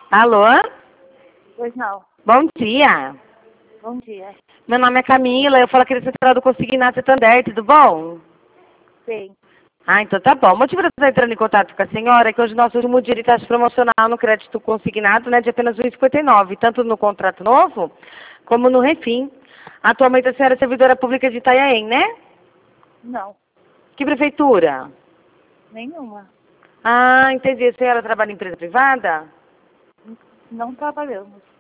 Alô? Pois não. Bom dia. Bom dia. Meu nome é Camila, eu falo aqui da Central do Consignato Santander, tudo bom? Sim. Ah, então tá bom. O motivo de eu estar entrando em contato com a senhora é que hoje nosso último dia de taxa promocional no crédito consignado, né, de apenas R$ 1,59, tanto no contrato novo como no refim. Atualmente a senhora é servidora pública de Itanhaém, né? Não. Que prefeitura? Nenhuma. Ah, entendi. A senhora trabalha em empresa privada? Não trabalhamos.